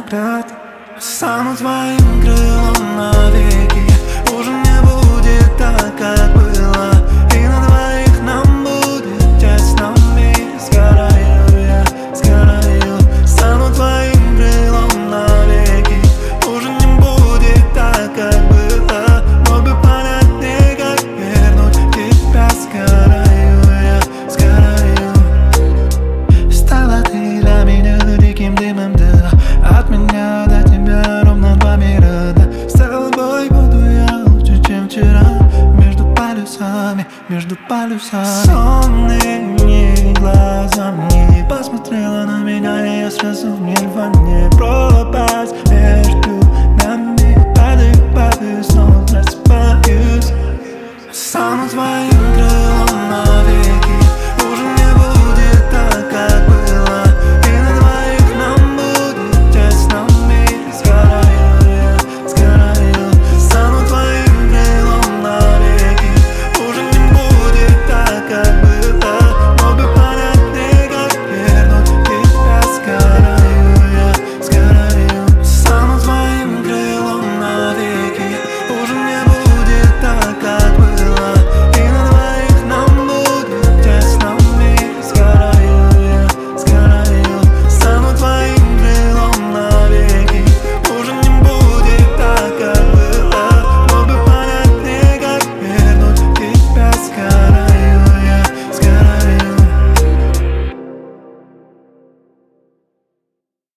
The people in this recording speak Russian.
взгляд. Стану твоим крылом навеки. Уже не будет так, как было, и на двоих нам будет тесно вместе. Сгораю я, сгораю. Стану твоим крылом навеки. Уже не будет так, как было, мог бы понятнее, как вернуть тебя. Сгораю я, сгораю. Стала ты для меня диким дымом, да. От меня до тебя ровно два мира, да. С тобой буду я лучше, чем вчера. Между полюсами, между полюсами. Сонными глазами посмотрела на меня, и я сразу в нирване.